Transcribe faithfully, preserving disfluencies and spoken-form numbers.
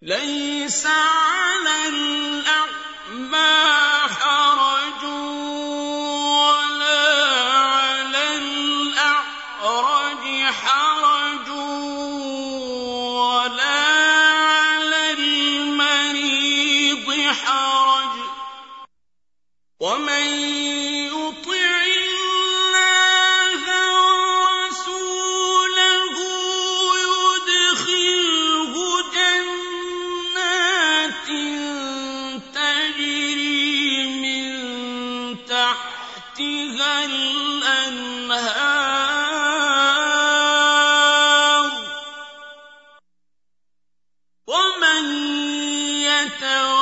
لَيْسَ عَلَى الْأَعْمَىٰ حَرَجٌ وَلَا عَلَى الْأَعْرَجِ حَرَجٌ وَلَا عَلَى الْمَرِيضِ حَرَجٌ ۗ وَمَن يُطِعِ اللَّهَ وَرَسُولَهُ يُدْخِلْهُ جَنَّاتٍ تَجْرِي مِن تَحْتِهَا الْأَنْهَارُ ۖ وَمَن يَتَوَلَّ